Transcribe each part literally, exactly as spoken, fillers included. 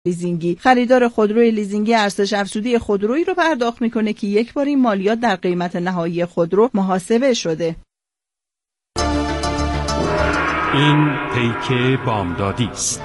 لیزینگی خریدار خودروی لیزینگی ارزش افزوده خودرویی رو پرداخت میکنه که یک بار این مالیات در قیمت نهایی خودرو محاسبه شده. این پیک بامدادی است.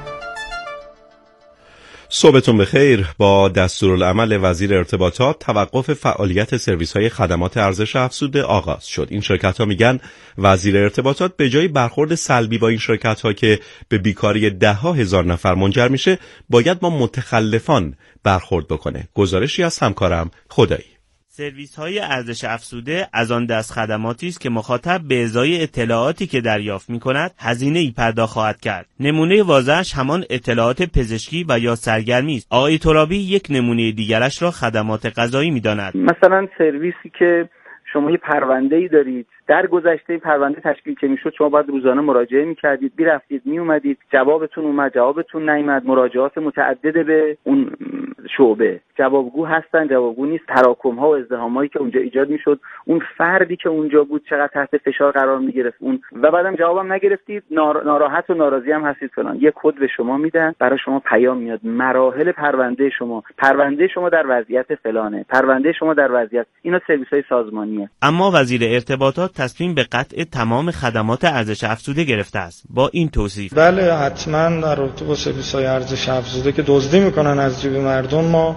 صبحتون بخیر. با دستورالعمل وزیر ارتباطات توقف فعالیت سرویس‌های خدمات ارزش افزوده آغاز شد. این شرکت‌ها میگن وزیر ارتباطات به جای برخورد سلبی با این شرکت‌ها که به بیکاری ده ها هزار نفر منجر میشه، باید با متخلفان برخورد بکنه. گزارشی از همکارم خدایی. سرویس‌های ارزش افزوده از آن دست خدماتی است که مخاطب به ازای اطلاعاتی که دریافت می‌کند هزینه‌ای پرداخت خواهد کرد. نمونه واضحش همان اطلاعات پزشکی و یا سرگرمی است. آقای ترابی یک نمونه دیگرش را خدمات غذایی می‌داند. مثلا سرویسی که شما یه پرونده‌ای دارید، در گذشته پرونده تشکیل که میشد شما باید روزانه مراجعه میکردید، میرفتید میومدید، جوابتون اومد، جوابتون نیامد، مراجعات متعدده به اون شعبه، جوابگو هستن، جوابگو نیست، تراکم ها و ازدحامایی که اونجا ایجاد میشد، اون فردی که اونجا بود چقدر تحت فشار قرار میگرفت اون و بعدم جوابم نگرفتید، ناراحت و ناراضی هم هستید فلان. یه کد به شما میدن، برای شما پیام میاد مراحل پرونده شما، پرونده شما در وضعیت فلانه، پرونده شما در وضعیت، اینا سرویس‌های سازمانیه. اما وزیر ارتباطات تصمیم به قطع تمام خدمات ارزش افزوده گرفته است. با این توصیف: بله حتما در رابطه با سرویس‌های ارزش افزوده که دزدی میکنن از جیب مردم ما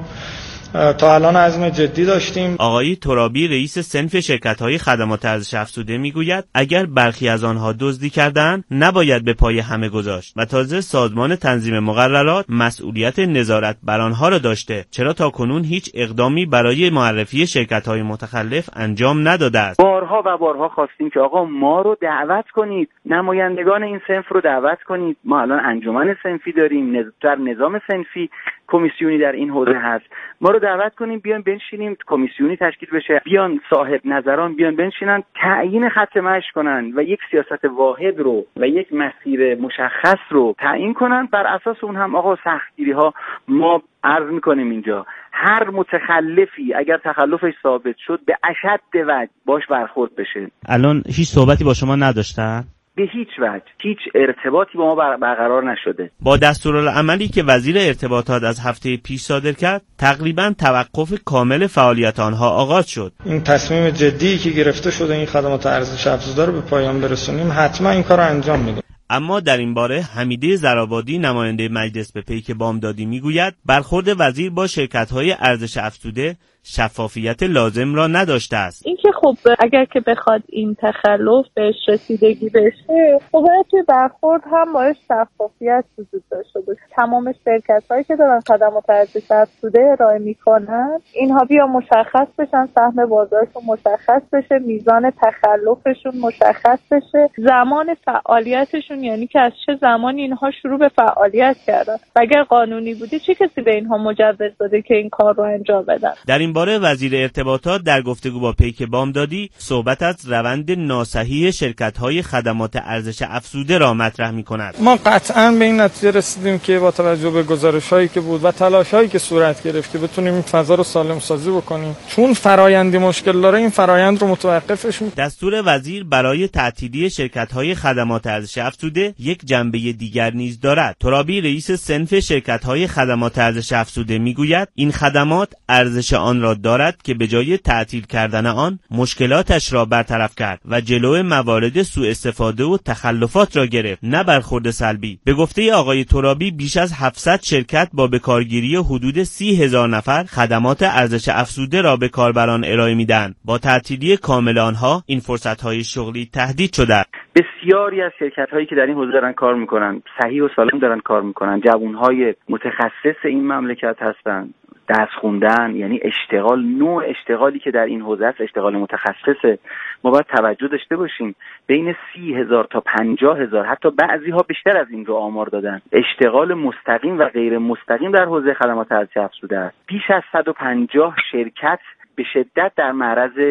تا الان عزم جدی داشتیم. آقای ترابی رئیس صنف شرکت‌های خدمات ارزش افزوده میگوید اگر برخی از آنها دزدی کردند نباید به پای همه گذاشت و تازه سازمان تنظیم مقررات مسئولیت نظارت بر آنها را داشته، چرا تاکنون هیچ اقدامی برای معرفی شرکت‌های متخلف انجام نداده است. بارها و بارها خواستیم که آقا ما رو دعوت کنید، نمایندگان این صنف رو دعوت کنید. ما الان انجمن صنفی داریم، در نظام صنفی کمیسیونی در این حوزه هست، ما رو دعوت کنیم بیان بنشینیم، کمیسیونی تشکیل بشه، بیان صاحب نظران بیان بنشینن تعیین خط مشی کنن و یک سیاست واحد رو و یک مسیر مشخص رو تعیین کنن. بر اساس اون هم آقا سختگیری ها ما عرض میکنیم اینجا هر متخلفی اگر تخلفش ثابت شد به اشد وجه باش برخورد بشه. الان هیچ صحبتی با شما نداشتن؟ به هیچ وجه هیچ ارتباطی با ما برقرار نشده. با دستورالعملی که وزیر ارتباطات از هفته پیش صادر کرد تقریبا توقف کامل فعالیت آنها آغاز شد. این تصمیم جدی که گرفته شده این خدمات ارزش افزوده رو به پایان برسونیم، حتما این کار رو انجام میدیم. اما در این باره حمیده زرآبادی نماینده مجلس به پیک بامدادی میگوید برخورد وزیر با شرکت‌های ارزش افزوده شفافیت لازم را نداشته است. این که خب اگر که بخواد این تخلف بهش رسیدگی بشه، خب باید توی برخورد هم باید شفافیت وجود داشته باشه. تمام شرکت‌هایی که دارن خدمات ارزش افزوده ارائه میکنن اینها بیا مشخص بشن، سهم بازارشون مشخص بشه، میزان تخلفشون مشخص بشه، زمان فعالیتشون، یعنی که از چه زمانی اینها شروع به فعالیت کردن و اگر قانونی بوده چه کسی به اینها مجوز داده که این کار رو انجام بدن. در این باره وزیر ارتباطات در گفتگو با پیک بامدادی صحبت از روند ناصحیح شرکت‌های خدمات ارزش افزوده را مطرح می‌کند. ما قطعاً به این نتیجه رسیدیم که با توجه به گزارش‌هایی که بود و تلاش‌هایی که صورت گرفت که بتونیم این فضا رو سالم سازی بکنیم، چون فرآیندی مشکل داره این فرآیند رو متوقفش می‌کنیم. دستور وزیر برای تعطیلی شرکت‌های خدمات ارزش افزوده یک جنبه دیگر نیز دارد. ترابی رئیس صنف شرکت‌های خدمات ارزش افزوده می‌گوید این خدمات ارزش آن را دارد که به جای تعطیل کردن آن مشکلاتش را برطرف کرد و جلو موارد سوء استفاده و تخلفات را گرفت، نه برخورد سلبی. به گفته آقای ترابی بیش از هفتصد شرکت با بکارگیری حدود سی هزار نفر خدمات ارزش افزوده را به کاربران ارائه میدن. با تعطیلی کامل آنها این فرصت‌های شغلی تهدید شده. بسیاری از شرکت‌هایی که در این حوزه دارن کار میکنن صحیح و سالم دارن کار میکنن، جوانهای متخصص این مملکت هستن، درس خوندن، یعنی اشتغال، نوع اشتغالی که در این حوزه است اشتغال متخصصه. ما باید توجه داشته باشیم بین سی هزار تا پنجاه هزار، حتی بعضی ها بیشتر از این رو آمار دادن، اشتغال مستقیم و غیر مستقیم در حوزه خدمات ارزش افزوده است. بیش از صد و پنجاه شرکت به شدت در معرض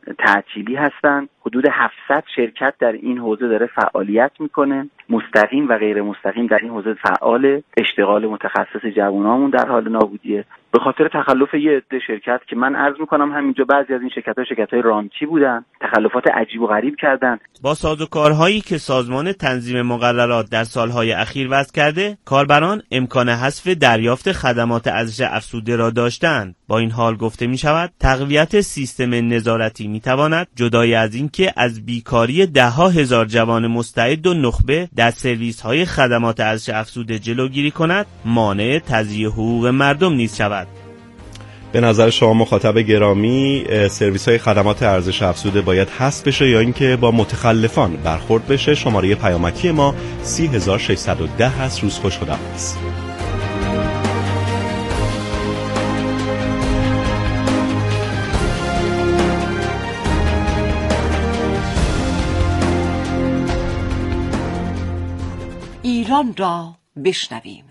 تعطیلی هستن. حدود هفتصد شرکت در این حوزه داره فعالیت میکنه، مستقیم و غیر مستقیم در این حوزه فعال. اشتغال متخصص جوانامون در حال نابودیه به خاطر تخلف یه عده شرکت که من عرض میکنم همینجا بعضی از این شرکت‌ها شرکت‌های رانتی بودن، تخلفات عجیب و غریب کردن. با سازوکارهایی که سازمان تنظیم مقررات در سالهای اخیر وضع کرده، کاربران امکان حذف دریافت خدمات ارزش افزوده را داشتند. با این حال گفته می شود تقویت سیستم نظارتی می تواند جدای از این که از بیکاری ده ها هزار جوان مستعد و نخبه در سرویس های خدمات ارزش افزوده جلوگیری کند، مانع تضییع حقوق مردم نیز شود. به نظر شما مخاطب گرامی سرویس های خدمات ارزش افزوده باید حذف بشه یا اینکه با متخلفان برخورد بشه؟ شماره پیامکی ما سی هزار و ششصد و ده هست. روز خوش، خداحافظ. ایران را بشنویم.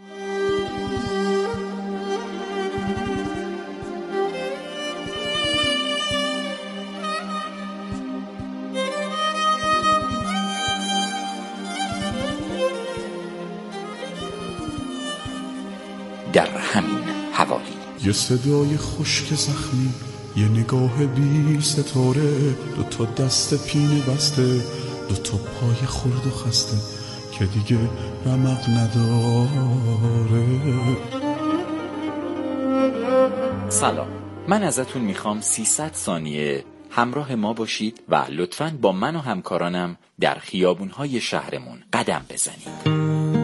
در همین حوالی یه صدای خشک زخمی، یه نگاه بی ستاره، دو تا دست پینه بسته، دو تا پای خورد و خسته که دیگه رمق نداره. سلام، من ازتون میخوام سیصد ثانیه همراه ما باشید و لطفاً با من و همکارانم در خیابون‌های شهرمون قدم بزنید.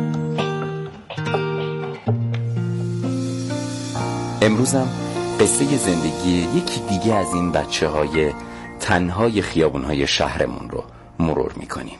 امروزم قصه زندگی یکی دیگه از این بچه های تنهای خیابون های شهرمون رو مرور میکنیم.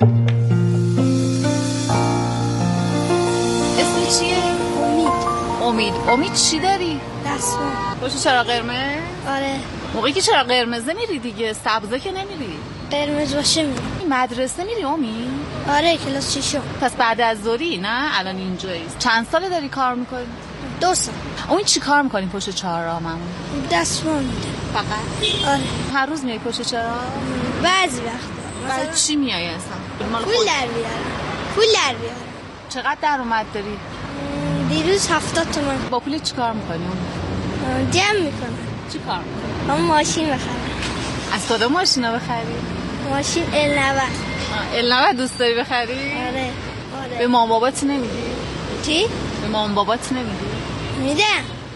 اسم چیه؟ امید. امید امید چی داری؟ دستمال. پشت چرا قرمز؟ آره. موقعی که چرا قرمزه میری دیگه، سبزه که نمیری. قرمز باشه میری. مدرسه میری امید؟ آره، کلاس ششم. پس بعد از ظهری؟ نه الان اینجایی. چند ساله داری کار میکنی؟ دو سال. امید چی کار میکنی پشت چهارراه مامون؟ دستمال میده. فقط؟ آره. هر روز میای پشت چهارراه؟ بعضی وقتا. بعد چی میای اصلا؟ پول در بیارم. پول در بیارم. چقدر درآمد داری؟ دیروز هفتاد تومن. با پول چی کار میکنی امید؟ جمع میکنم. چی کار میکنی؟ هم ماشین بخرم. از کدوم ماشینا بخری؟ ماشین ال نود. ال نود دوست داری بخری؟ آره. آره. به مام بابات نمیدی؟ چی؟ به مام بابات نمیدی؟ میدم.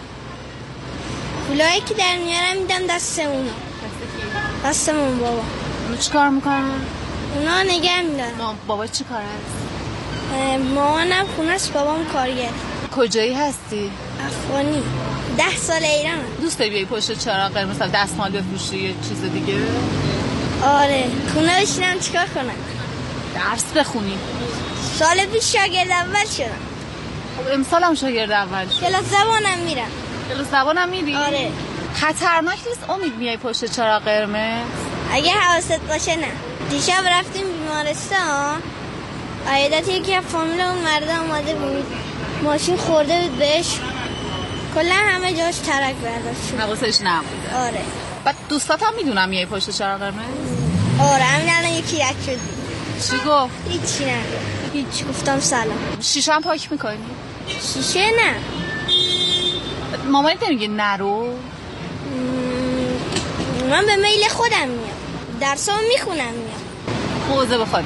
پولایی که در میارم میدم دست اونا. دست کی؟ دست مام بابا. اونا چی کار میکنن؟ اونا نگه میدارن. مام بابا چی کار هست؟ مامانم خونه است، بابام کارگر. کجایی هستی؟ افغانی. ده سال ایرانم. دوست داری بیای پشت چراغ قرمز دستمال بفروشی یه چیز دیگه؟ آره. خونه بشینم چیکار کنم؟ درس بخونی. سال پیش شاگرد اول شدم. خب امسال هم شاگرد اول شد. کلاس زبانم میرم. کلاس زبانم میری؟ آره. خطرناک نیست امید میای پشت چراغ قرمز؟ اگه حواست باشه نه. دیشب رفتیم بیمارستان، عیادت یکی از فامیل اون مرد اومده بود، ماشین خورده بود بهش، کلا همه جاش ترک برداشت. حواسش نبود. آره. بعد دوستات هم میدونم میای پشت چراغ قرمز؟ آره. همین الان یکی رک شد. چی گفت؟ هیچی نگفت. هیچ. گفتم سلام. شیشه هم پاک میکنی؟ شیشه نه. مامانت نمیگه نرو؟ من به میل خودم میام، درسامو میخونم میام. موضوع به خودت.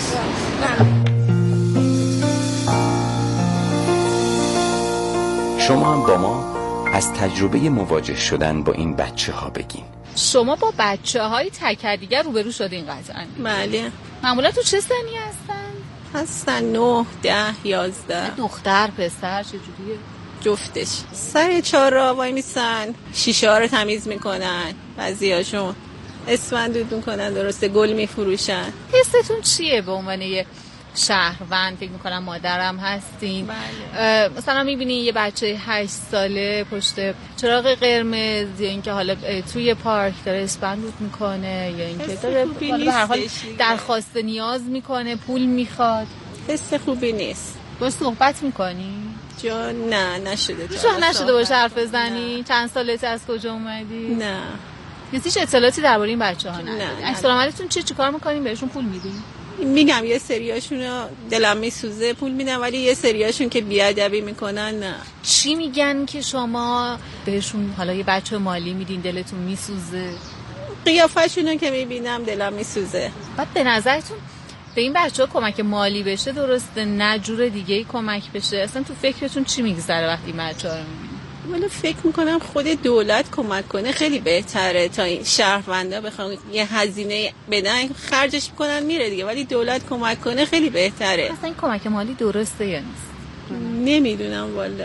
شما هم با ما از تجربه مواجه شدن با این بچه ها بگین. شما با بچه های تکر دیگر روبرو شدین قطعا؟ بله. معمولا تو چه سنی هستن؟ هستن نه، ده، یازده. دختر پسر چجوریه؟ جفتش. سر چهار راه وای میسن، شیشه ها رو تمیز میکنن، بعضیاشون اسفند دود میکنن، درسته گل میفروشن. حستون چیه به عنوان یه شهروند؟ فکر میکنم مادرم هستین. بله. مثلا میبینین یه بچه هشت ساله پشت چراغ قرمز، یا اینکه حالا توی پارک داره اسفند دود میکنه، یا اینکه داره به هر حال درخواست نیاز میکنه، پول میخواد. حس خوبی نیست. باش صحبت میکنی؟ جا نه نشده. چرا نشده باشه حرف بزنی؟ چند سالته، از کجا اومدی؟ نه. هیچ اطلاعاتی درباره این بچه‌ها ندارید؟ عکس العملتون چه چیکار می‌کنین؟ بهشون پول میدین؟ میگم یه سریاشون رو دلم میسوزه پول میدم، ولی یه سریاشون که بیادبی میکنن نه. چی میگن که شما بهشون حالا یه بچه مالی میدین دلتون میسوزه؟ قیافه‌شون که میبینم دلم میسوزه. بعد به نظرتون به این بچه‌ها کمک مالی بشه درسته، نه جور دیگه‌ای کمک بشه؟ اصلا تو فکرتون چی میگذره وقتی این بچه‌ها رو میبینید؟ ولی فکر میکنم خود دولت کمک کنه خیلی بهتره تا این شهروندا بخوام یه هزینه بدن خرجش میکنن میره دیگه، ولی دولت کمک کنه خیلی بهتره. اصلا این کمک مالی درسته یا نیست؟ نمیدونم والا.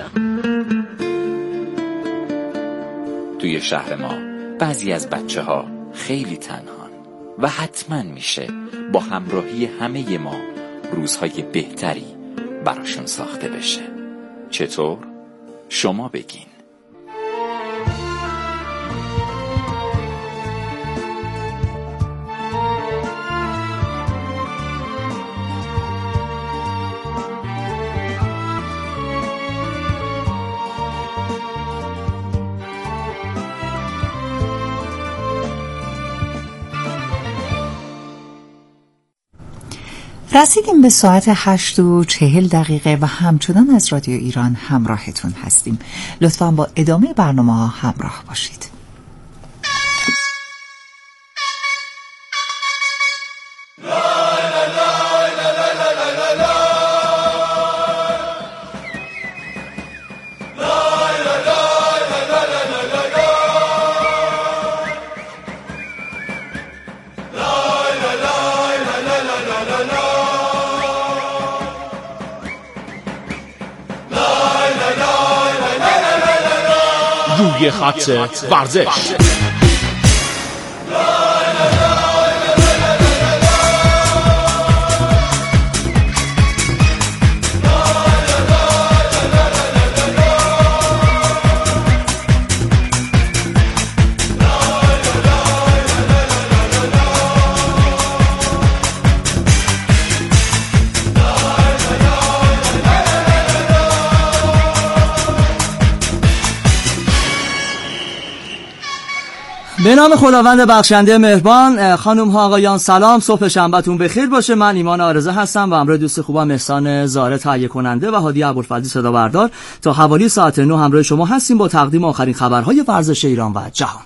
توی شهر ما بعضی از بچه ها خیلی تنهان و حتما میشه با همراهی همه ما روزهای بهتری براشون ساخته بشه. چطور؟ شما بگین. رسیدیم به ساعت هشت و چهل دقیقه و همچنان از رادیو ایران همراهتون هستیم. لطفاً با ادامه برنامه ها همراه باشید. روی خط ورزش. به نام خداوند بخشنده مهربان. خانم ها آقایان سلام، صبح شنبهتون بخیر باشه. من ایمان آرزه هستم و همراه دوست خوبم احسان زاره تهیه کننده و هادی ابوالفضلی صدا بردار تا حوالی ساعت نه همراه شما هستیم با تقدیم آخرین خبرهای ورزش ایران و جهان.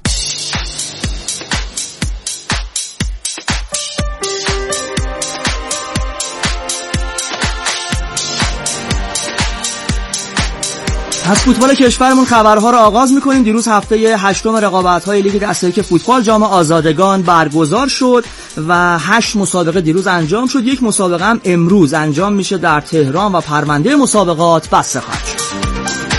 از فوتبال کشورمون خبرها رو آغاز می‌کنیم. دیروز هفته هشتم رقابت‌های لیگ دسته یک فوتبال جام آزادگان برگزار شد و هشت مسابقه دیروز انجام شد. یک مسابقه هم امروز انجام میشه در تهران و پرونده مسابقات بسته خواهد شد.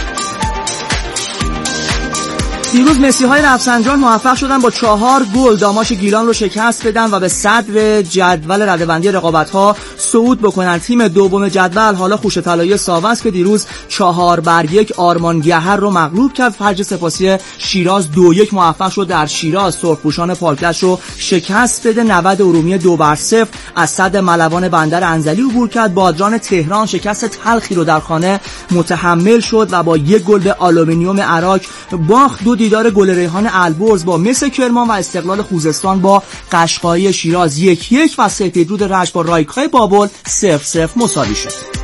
دیروز مسی‌های رفسنجان موفق شدن با چهار گل داماش گیلان رو شکست بدن و به صدر جدول رده‌بندی رقابت‌ها صعود بکنن. تیم دوم جدول حالا خوش طلایی ساوه که دیروز چهار بر یک آرمان گهر رو مغلوب کرد. فرج سپاسی شیراز دو یک موفق شد در شیراز سرخپوشان پالکش رو شکست بده. نود ارومیه دو بر صفر از صد ملوان بندر انزلی عبور کرد. بادران تهران شکست تلخی رو در خانه متحمل شد و با یک گل به آلومینیوم عراق باخت. دو دیدار گل ریحان البرز با مس کرمان و استقلال خوزستان با قشقایی شیراز یک یک و سپیدرود رشت با رایکای بابل صفر صفر مساوی شد.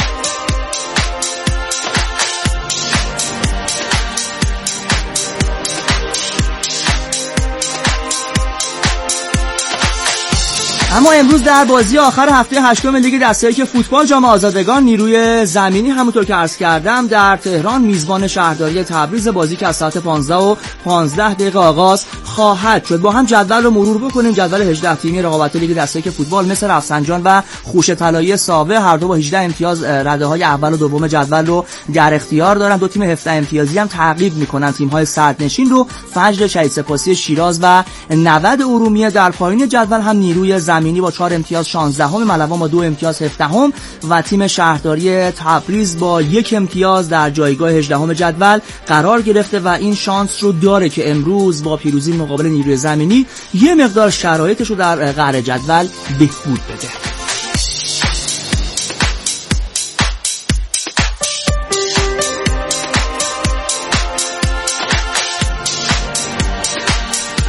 اما امروز در بازی آخر هفته هشتم لیگ دسته یک فوتبال جام آزادگان نیروی زمینی همونطور که عرض کردم در تهران میزبان شهرداری تبریز، بازی که از ساعت پانزده و پانزده دقیقه آغاز خواهد شد. با هم جدول رو مرور بکنیم. جدول هجده تیمی رقابت لیگ دسته یک فوتبال مثل رفسنجان و خوش طلایی ساوه هر دو با هجده امتیاز رده‌های اول و دوم جدول رو در اختیار دارن. دو تیم هفده امتیازی هم تعقیب میکنن تیم‌های صدرنشین رو، فجر شهید سپاسی شیراز و نود ارومیه. در پایین جدول هم نیروی زمینی با چهار امتیاز شانزدهم، ملوان با دو امتیاز هفدهم و تیم شهرداری تبریز با یک امتیاز در جایگاه هجدهم جدول قرار گرفته و این شانس رو داره که امروز با پیروزی مقابل نیروی زمینی یه مقدار شرایطش رو در قهر جدول بهبود بده.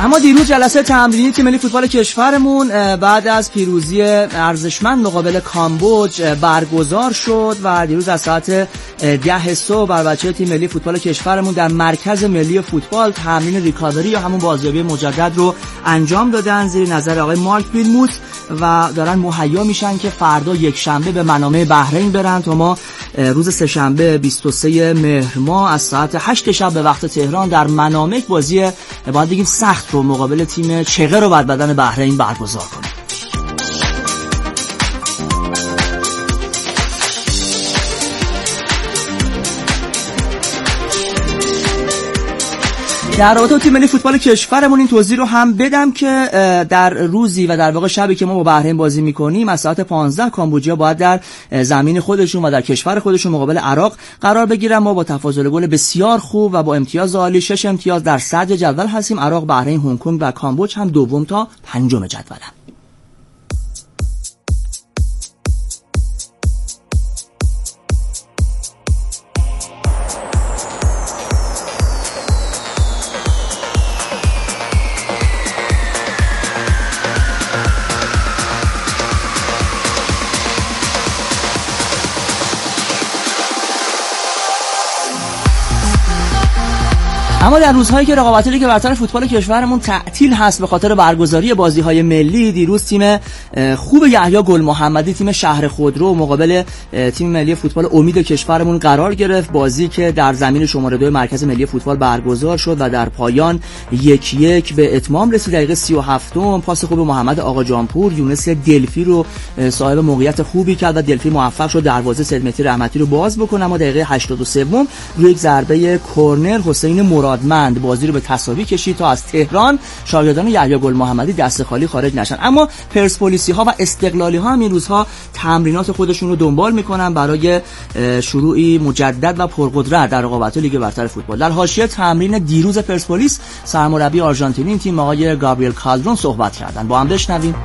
اما دیروز جلسه تمرینی تیم ملی فوتبال کشورمون بعد از پیروزی ارزشمند مقابل کامبوج برگزار شد و دیروز از ساعت ده صبح بر بچه تیم ملی فوتبال کشورمون در مرکز ملی فوتبال تمرین ریکاوری یا همون بازیابی مجدد رو انجام دادن زیر نظر آقای مارک بیلموت و دارن مهیا میشن که فردا یک شنبه به منامه بحرین برن تا ما روز سه شنبه بیست و سه مهر ماه از ساعت هشت شب به وقت تهران در منامه بازی باید بگیم سخت رو مقابل تیم چغه رو بر بدن بحرین برگزار کنیم. در رابطه با تیم ملی فوتبال کشورمون این توضیح رو هم بدم که در روزی و در واقع شبی که ما با بحرین بازی میکنیم از ساعت پانزده کامبوجیا باید در زمین خودشون و در کشور خودشون مقابل عراق قرار بگیرن. ما با تفاضل گل بسیار خوب و با امتیاز عالی شش امتیاز در صدر جدول هستیم. عراق، بحرین، هنگ کنگ و کامبوج هم دوم تا پنجم جدولن. اما در روزهایی که رقابت لیگ برتر فوتبال کشورمون تعطیل هست به خاطر برگزاری بازی‌های ملی، دیروز تیم خوب یحیی گل محمدی تیم شهر خودرو مقابل تیم ملی فوتبال امید کشورمون قرار گرفت. بازی که در زمین شماره دو مرکز ملی فوتبال برگزار شد و در پایان یک یک به اتمام رسید. دقیقه سی و هفتم پاس خوب محمد آقا جانپور یونس دلفی رو صاحب موقعیت خوبی کرد و دلفی موفق شد دروازه سید مهدی رحمتی رو باز بکنه. اما دقیقه هشتاد و سه روی یک ضربه کرنر حسین مرادمند بازی رو به تساوی کشید تا از تهران شاگردان یحیی گل محمدی دست خالی خارج نشن. اما پرسپولیسی ها و استقلالی ها هم این روزها تمرینات خودشون رو دنبال میکنن برای شروعی مجدد و پرقدرت در رقابت لیگ برتر فوتبال. در حاشیه تمرین دیروز پرسپولیس سرمربی آرژانتینی این تیم آقای گابریل کالدرون صحبت کردن. با هم بشنویم.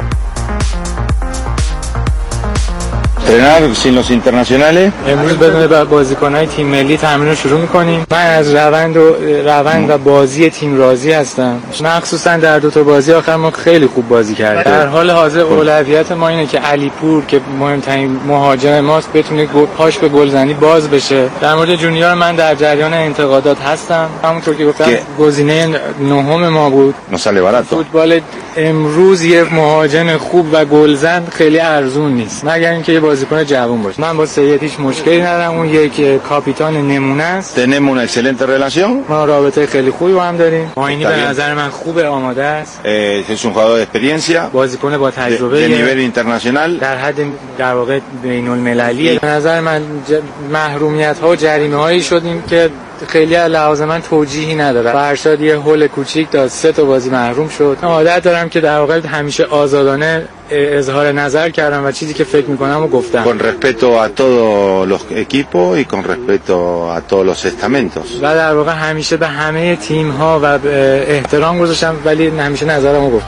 entrenar sin los internacionales. امروز بدون بازیکن‌های تیم ملی تمرین رو شروع می‌کنیم. من از روند و روند و بازی تیم راضی هستم. مخصوصا در دو تا بازی آخر ما خیلی خوب بازی کردیم. در حال حاضر اولویت ما اینه که علیپور که مهمترین مهاجم ماست بتونه پاش به گلزنی باز بشه. در مورد جونیور من در جریان انتقادات هستم. همونطور که گفتم گزینه نهم ما بود. فوتبال امروز یه مهاجم خوب و گلزن خیلی ارزون نیست. مگر اینکه یه بازیکن جوان باشه. من با سید هیچ مشکلی ندارم. اون یک کاپیتان نمونه است. Tenemos una excelente relación. ما رابطه خیلی خوبی با هم داریم. آینی به نظر من خوبه، آماده است. Es un jugador de experiencia. بازیکن با تجربه de nivel internacional. در حد در واقع بین‌المللی. به نظر من محرومیت‌ها و جریمه‌هایی شدیم که خیلی از لحاظ من توجیهی نداره. فرشاد یه هول کوچیک داد، سه تا بازی محروم شد. عادت دارم که در واقع همیشه آزادانه اظهار نظر کردم و چیزی که فکر می‌کنم و گفتم. Con respeto a todos los equipos y con respeto a todos los estamentos. و در واقع همیشه به همه تیم‌ها و احترام گذاشتم ولی همیشه نظرمو گفتم.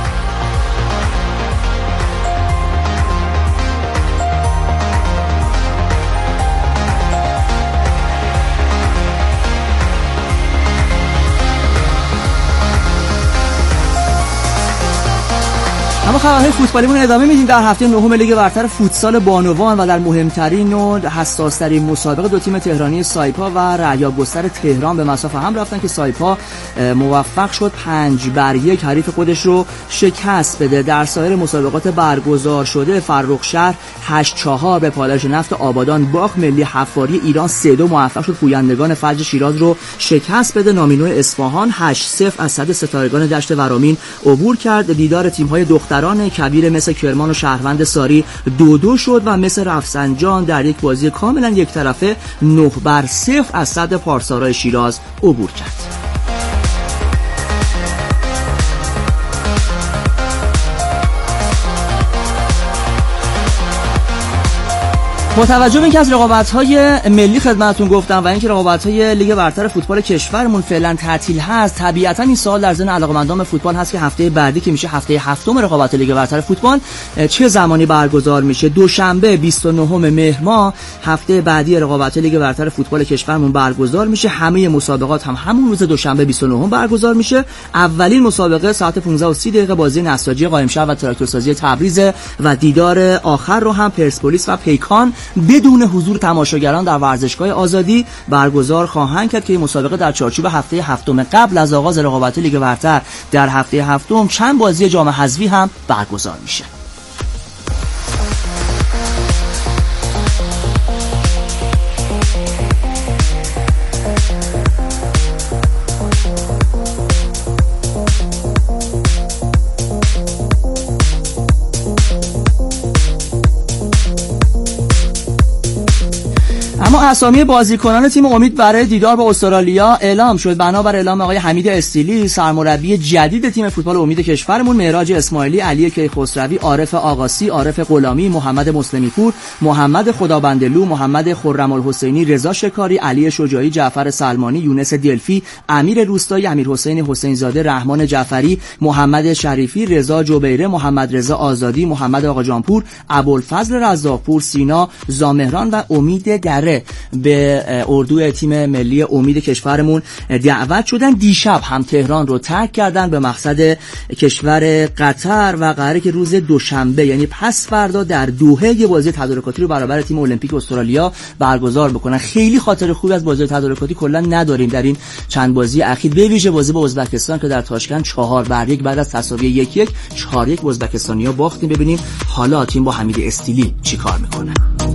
اما خبرهای فوتبالیمون ادامه میدیم. در هفته نهم لیگ برتر فوتسال بانوان و در مهمترین و حساس‌ترین مسابقه دو تیم تهرانی سایپا و رعیا گستر تهران به مسافه هم رفتن که سایپا موفق شد پنج بر یک حریف خودش رو شکست بده. در سایر مسابقات برگزار شده فرخ شهر هشت چهار به پالایش نفت آبادان باخت. ملی حفاری ایران سه دو موفق شد پویندگان فجر شیراز رو شکست بده. نامینو اصفهان هشت صفر از صد ستارگان دشت ورامین عبور کرد. دیدار تیم‌های دختران کبیر مثل کرمان و شهروند ساری دو دو شد و مثل رفسنجان در یک بازی کاملا یک طرفه نه بر صفر از صد پارسارای شیراز عبور کرد. با توجه به اینکه از رقابت‌های ملی خدمتتون گفتم و اینکه رقابت‌های لیگ برتر فوتبال کشورمون فعلا تعطیل هست، طبیعتاً این سوال در ذهن علاقه‌مندان فوتبال هست که هفته بعدی که میشه هفته هفتم رقابت لیگ برتر فوتبال چه زمانی برگزار میشه. دوشنبه بیست و نهم مهر ماه هفته بعدی رقابت لیگ برتر فوتبال کشورمون برگزار میشه. همه مسابقات هم همون روز دوشنبه بیست و نهم برگزار میشه. اولین مسابقه ساعت پانزده و سی دقیقه بازی نساجی قائمشهر و تراکتورسازی تبریز و دیدار آخر رو هم پرسپولیس و پیکان بدون حضور تماشاگران در ورزشگاه آزادی برگزار خواهند کرد که این مسابقه در چارچوب هفته هفتم قبل از آغاز رقابت لیگ برتر در هفته هفتم چند بازی جام حذفی هم برگزار میشه. اما اسامی بازیکنان تیم امید برای دیدار با استرالیا اعلام شد. بنابر اعلام آقای حمید استیلی سرمربی جدید تیم فوتبال امید کشورمون، معراج اسماعیلی، علی کیخسروی، عارف آقاسی، عارف غلامی، محمد مسلمی پور، محمد خدابندلو، محمد خرم الحسینی، رضا شکاری، علی شجاعی، جعفر سلمانی، یونس دلفی، امیر روستایی، امیر حسین حسین زاده، رحمان جعفری، محمد شریفی، رضا جبیره، محمد رضا آزادی، محمد آقاجانپور، ابوالفضل رزاقپور، سینا زامهران و امید دره به اردوی تیم ملی امید کشورمون دعوت شدن. دیشب هم تهران رو ترک کردن به مقصد کشور قطر و قراره که روز دوشنبه یعنی پس فردا در دوحه یه بازی تدارکاتی رو برابر تیم المپیک استرالیا برگزار بکنن. خیلی خاطر خوبی از بازی تدارکاتی کلا نداریم در این چند بازی اخیر، به ویژه بازی با ازبکستان که در تاشکند چهار بر یک بعد از تساوی یک یک چهار یک ازبکستانیا باختیم. ببینیم حالا تیم با حمید استیلی چیکار میکنه.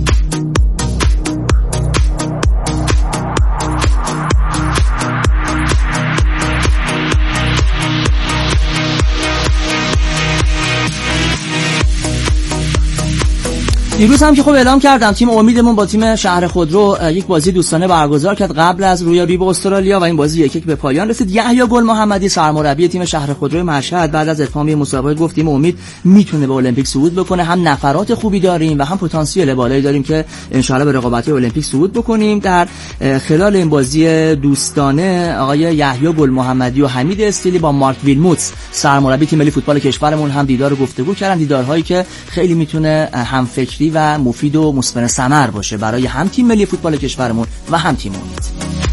دیروز هم که خب اعلام کردم تیم امیدمون با تیم شهر خودرو یک بازی دوستانه برگزار کرد قبل از رویارویی با استرالیا و این بازی یک یک به پایان رسید. یحیی گل محمدی سرمربی تیم شهر خودرو مشهد بعد از اتمام مسابقه گفت تیم امید میتونه به المپیک صعود بکنه، هم نفرات خوبی داریم و هم پتانسیل بالایی داریم که انشالله به رقابت المپیک صعود بکنیم. در خلال این بازی دوستانه آقای یحیی گل محمدی و حمید استیلی با مارک ویلموتس سرمربی تیم ملی فوتبال کشورمون هم دیدار و گفتگو کردن، دیدارهایی که خیلی میتونه هم فکری و مفید و مثمر ثمر باشه برای هم تیم ملی فوتبال کشورمون و هم تیم امید.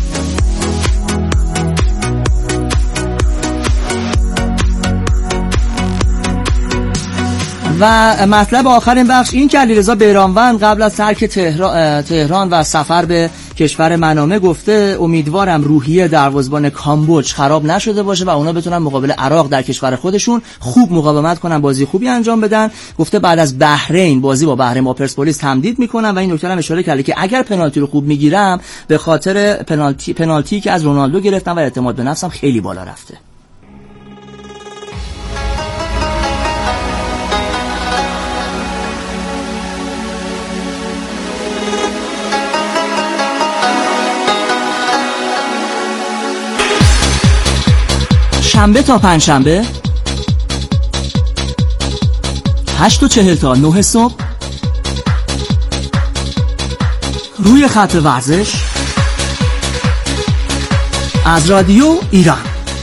و مطلب آخر این بخش این که علیرضا بیرانوند قبل از ترک تهران, تهران و سفر به کشور منامه گفته امیدوارم روحیه دروازه‌بان کامبوج خراب نشده باشه و اونا بتونن مقابل عراق در کشور خودشون خوب مقاومت کنن، بازی خوبی انجام بدن. گفته بعد از بحرین بازی با بحرین با پرسپولیس تمدید میکنن و این نکته هم اشاره کرده که اگر پنالتی رو خوب میگیرم به خاطر پنالتی پنالتی که از رونالدو گرفتم و اعتماد به نفسم خیلی بالا رفته. شنبه تا پنجشنبه هشت و چهل تا نه صبح روی خط ورزش از رادیو ایران.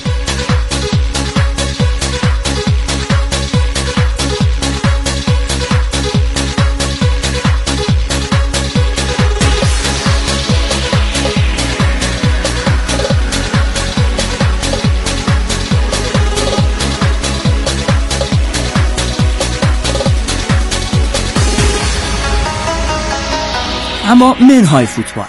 اما منهای فوتبال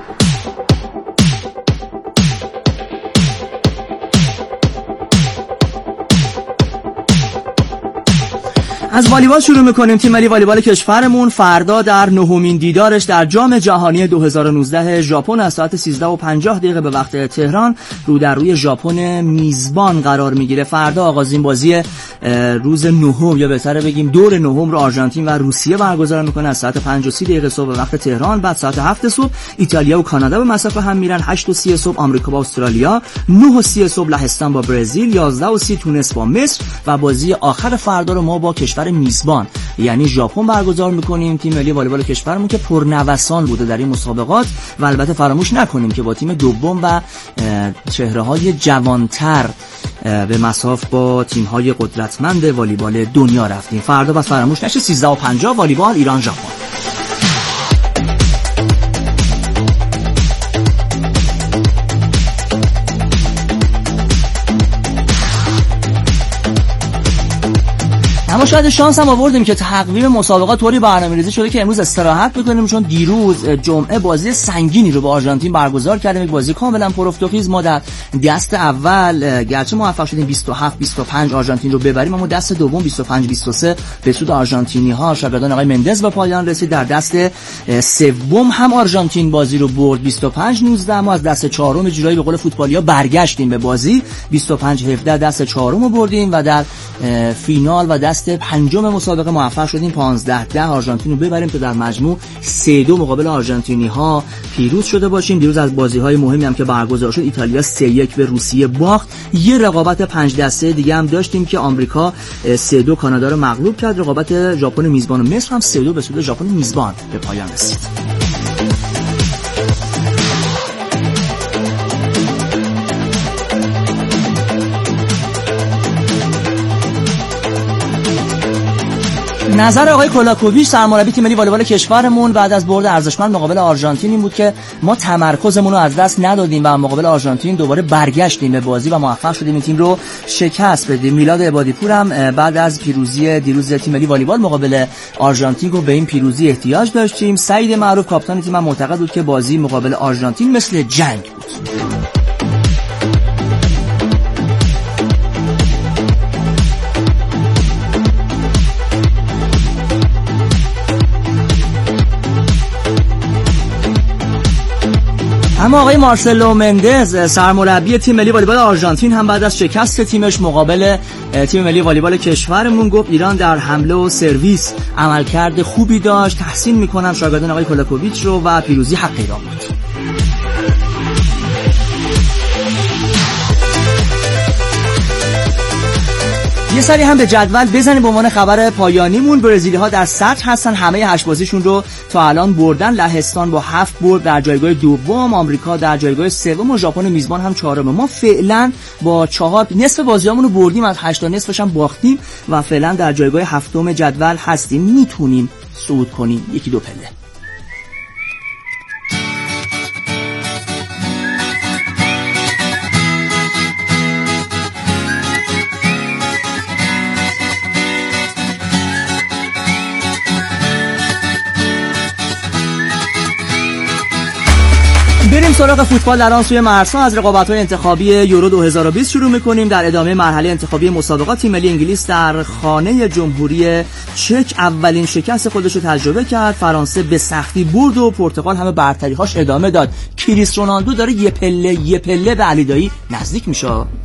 از والیبال شروع میکنیم. تیم ملی والیبال کشورمون فردا در نهمین دیدارش در جام جهانی دو هزار و نوزده ژاپن از ساعت سیزده و پنجاه دقیقه به وقت تهران رو در روی ژاپن میزبان قرار میگیره. فردا آغازین بازی روز نهم یا بهتره بگیم دور نهم رو آرژانتین و روسیه برگزار میکنه از ساعت پنج و سی دقیقه صبح به وقت تهران. بعد ساعت هفت صبح ایتالیا و کانادا به مسافه هم میرن. هشت و سی صبح آمریکا با استرالیا، نه و سی صبح لهستان با برزیل، یازده و سی تونس با مصر و بازی آخر فردا رو ما با کشور کشور میزبان یعنی ژاپن برگزار میکنیم. تیم ملی والیبال کشورمون که پرنوسان بوده در این مسابقات و البته فراموش نکنیم که با تیم دوم و چهره‌های جوانتر به مصاف با تیم‌های قدرتمند والیبال دنیا رفتیم. فردا بس فراموش نشه سیزده و پنجاه والیبال ایران ژاپن. اما شاید شانس هم آوردیم که تقویم مسابقات طوری برنامه‌ریزی شده که امروز استراحت بکنیم، چون دیروز جمعه بازی سنگینی رو با آرژانتین برگزار کردیم، یک بازی کاملا پرافت. ما در دست اول گرچه موفق شدیم بیست و هفت بیست و پنج آرژانتین رو ببریم، اما دست دوم بیست و پنج بیست و سه به سود آرژانتینی‌ها شاگردان آقای مندز به پایان رسید. در دست سوم هم آرژانتین بازی رو برد بیست و پنج نوزده، اما از دست چهارم جورایی به قول فوتبالی‌ها برگشتیم به بازی بیست و پنج هفده دست چهارم رو بردیم و در فینال و دست پنجم مسابقه موفق شدیم پانزده ده آرژانتین رو ببریم تا در مجموع سه دو مقابل آرژانتینی ها پیروز شده باشیم. دیروز از بازی های مهمی هم که برگزار شد ایتالیا سه یک به روسیه باخت. یه رقابت پنج دسته دیگه هم داشتیم که آمریکا سه دو کانادا رو مغلوب کرد. رقابت ژاپن میزبان و مصر هم سه دو به سود ژاپن میزبان به پایان رسید. نظر آقای کولاکوویچ سرمربی تیم ملی والیبال کشورمون بعد از برد ارزشمند مقابل آرژانتین این بود که ما تمرکزمون رو از دست ندادیم و مقابل آرژانتین دوباره برگشتیم به بازی و موفق شدیم این تیم رو شکست بدیم. میلاد عبادی‌پور هم بعد از پیروزی دیروز تیم ملی والیبال مقابل آرژانتین گفت به این پیروزی احتیاج داشتیم. سعید معروف کاپیتان تیم هم معتقد بود که بازی مقابل آرژانتین مثل جنگ بود. اما آقای مارسلو مندز سرمربی تیم ملی والیبال آرژانتین هم بعد از شکست تیمش مقابل تیم ملی والیبال کشورمون گفت ایران در حمله و سرویس عملکرد خوبی داشت، تحسین میکنم شاگردان آقای کولاکوویچ رو و پیروزی حق ایران بود. یه سری هم به جدول بزنیم به عنوان خبر پایانیمون. برزیلی‌ها در صدر هستن، همه هشت بازیشون رو تا الان بردن. لهستان با هفت برد در جایگاه دوم، آمریکا در جایگاه سوم و ژاپن میزبان هم چهارم. ما فعلا با چهار نصف بازیامون رو بردیم، از هشت تا نصفش هم باختیم و فعلا در جایگاه هفتم جدول هستیم. میتونیم صعود کنیم یکی دو پله. بریم سراغ فوتبال در آن سوی مرزها. از رقابت‌های انتخابی یورو دو هزار و بیست شروع می‌کنیم. در ادامه مرحله انتخابی مسابقات تیم ملی انگلیس در خانه جمهوری چک اولین شکست خودش رو تجربه کرد. فرانسه به سختی برد و پرتغال همه برتری‌هاش ادامه داد. کریس رونالدو داره یه پله یه پله به علی دایی نزدیک میشه.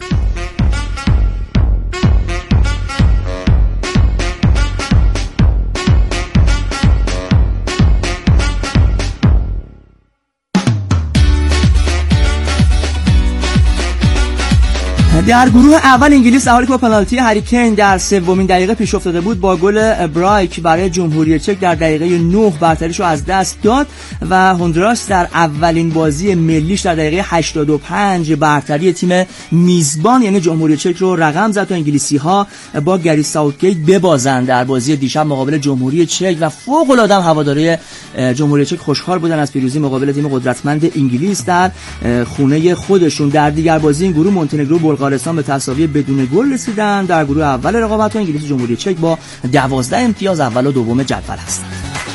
در گروه اول انگلیس در حالی که با پنالتی هری کین در سومین دقیقه پیش افتاده بود با گل برایک برای جمهوری چک در دقیقه نه برتریشو از دست داد و هندوراس در اولین بازی ملیش در دقیقه هشتاد و پنج برتری تیم میزبان یعنی جمهوری چک رو رقم زد تا انگلیسی‌ها با گری ساوتگیت ببازند در بازی دیشب مقابل جمهوری چک و فوق العاده هواداری جمهوری چک خوشحال بودن از پیروزی مقابل تیم قدرتمند انگلیس در خونه خودشون. در دیگر بازی این گروه مونتنگرو بلغارستان به تساوی بدون گل رسیدن. در گروه اول رقابت انگلیس و جمهوری چک با دوازده امتیاز اول و دوم جدول هستند.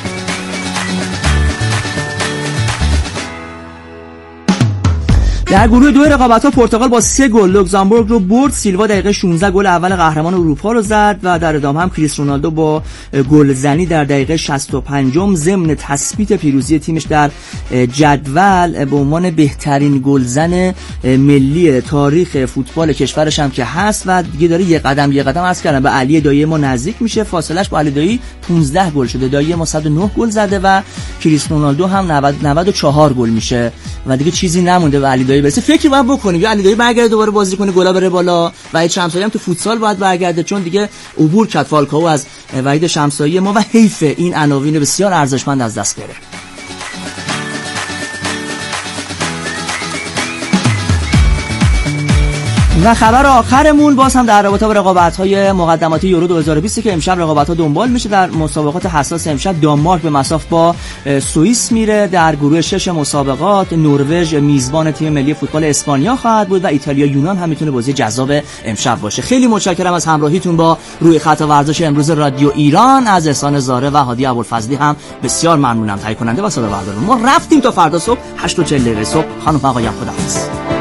در گروه دو رقابت‌ها پرتغال با سه گل لوکزامبورگ رو برد. سیلوا دقیقه شانزده گل اول قهرمان اروپا رو زد و در ادامه هم کریس رونالدو با گلزنی در دقیقه شصت و پنج ضمن تثبیت پیروزی تیمش در جدول به عنوان بهترین گلزن ملی تاریخ فوتبال کشورش هم که هست و دیگه داره یه قدم یه قدم عرض کردم به علی دایی ما نزدیک میشه. فاصلش با علی دایی پانزده گل شده. دایی ما صد و نه گل زده و کریس رونالدو هم نود و چهار گل میشه و دیگه چیزی نمونده به علی دایی جایی برسه فکری باید بکنیم. یا علی دایی برگرده دوباره بازی کنه گلا بره بالا، وحید شمسایی هم تو فوتسال باید برگرده چون دیگه عبور کرد فالکاو از وحید شمسایی ما و حیف این عناوین بسیار ارزشمند از دست بره. و خبر آخرمون باز هم در رابطه با رقابت‌های مقدماتی یورو دو هزار و بیست که امشب رقابت‌ها دنبال میشه. در مسابقات حساس امشب دانمارک به مصاف با سوئیس میره. در گروه شش مسابقات نروژ میزبان تیم ملی فوتبال اسپانیا خواهد بود و ایتالیا یونان هم میتونه بازی جذاب امشب باشه. خیلی متشکرم از همراهیتون با روی خط ورزش امروز رادیو ایران. از احسان زاره و هادی ابوالفضلی هم بسیار ممنونم. تهیه کننده و صدا بردار ما رفتیم تا فردا صبح هشت و چهل دقیقه صبح. خانم و آقایان خداحافظ.